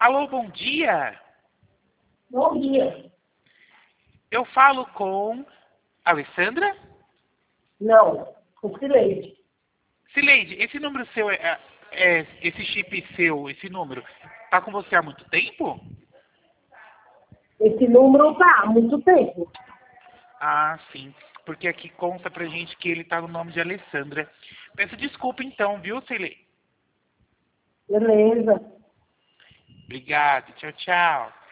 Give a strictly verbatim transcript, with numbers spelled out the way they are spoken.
Alô, bom dia. Bom dia. Eu falo com Alessandra? Não, com Cileide. Cileide, esse número seu, é, é, esse chip seu, esse número, tá com você há muito tempo? Esse número tá há muito tempo. Ah, sim. Porque aqui conta pra gente que ele tá no nome de Alessandra. Peço desculpa então, viu, Cileide? Beleza. Obrigado. Tchau, tchau.